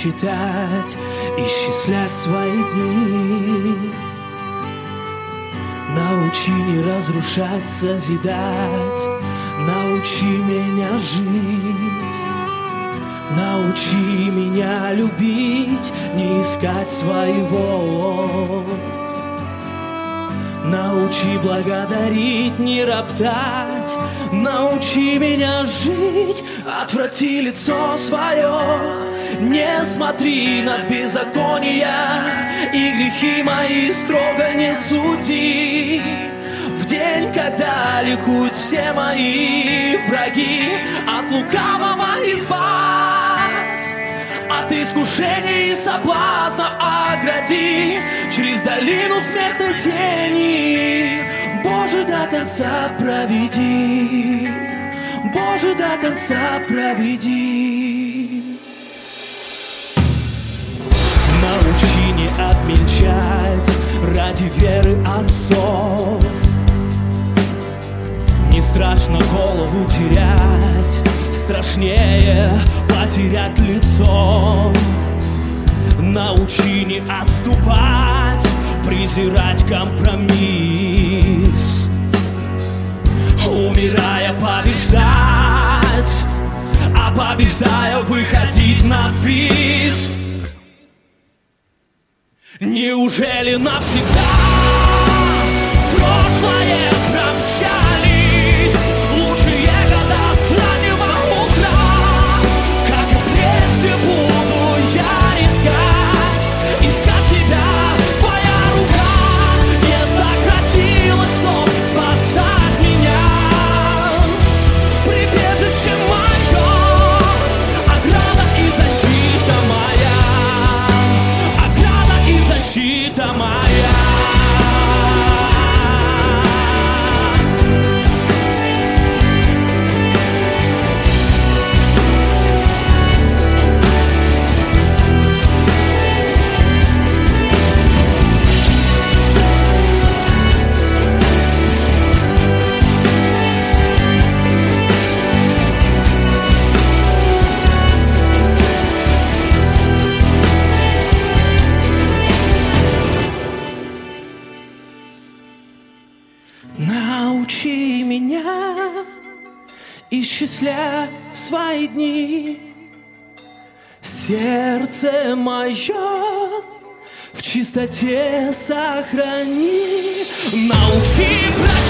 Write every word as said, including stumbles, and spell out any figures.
считать, исчислять свои дни. Научи не разрушать, созидать, научи меня жить. Научи меня любить, не искать своего. Научи благодарить, не роптать. Научи меня жить, отврати лицо свое. Не смотри на беззакония и грехи мои строго не суди. В день, когда ликуют все мои враги, от лукавого избавь, от искушений и соблазнов огради, через долину смертной тени. Боже, до конца проведи, Боже, до конца проведи. Научи не отмечать ради веры отцов. Не страшно голову терять, страшнее потерять лицо. Научи не отступать, презирать компромисс. Умирая побеждать, а побеждая выходить на бис. Неужели навсегда прошлое промчались лучшие года с раннего утра? Как и прежде буду я искать, искать тебя. Твоя рука не сократилась, чтоб спасать меня. Прибежище мое, ограда и защита моя, ограда и защита моя. Научи меня исчислять свои дни. Сердце мое в чистоте сохрани. Научи